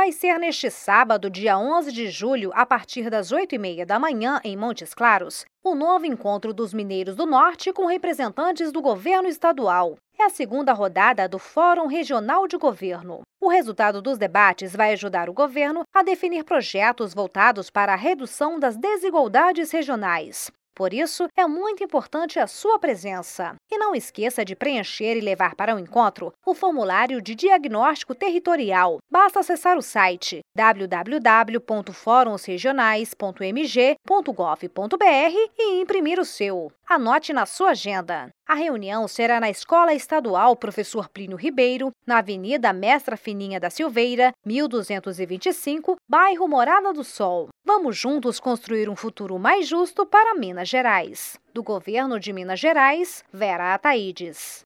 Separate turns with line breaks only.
vai ser neste sábado, dia 11 de julho, a partir das 8h30 da manhã, em Montes Claros, o novo encontro dos mineiros do Norte com representantes do governo estadual. É a segunda rodada do Fórum Regional de Governo. O resultado dos debates vai ajudar o governo a definir projetos voltados para a redução das desigualdades regionais. Por isso, é muito importante a sua presença. E não esqueça de preencher e levar para o encontro o formulário de diagnóstico territorial. Basta acessar o site www.forumsregionais.mg.gov.br e imprimir o seu. Anote na sua agenda. A reunião será na Escola Estadual Professor Plínio Ribeiro, na Avenida Mestra Fininha da Silveira, 1225, bairro Morada do Sol. Vamos juntos construir um futuro mais justo para Minas Gerais. Do Governo de Minas Gerais, Vera Ataídes.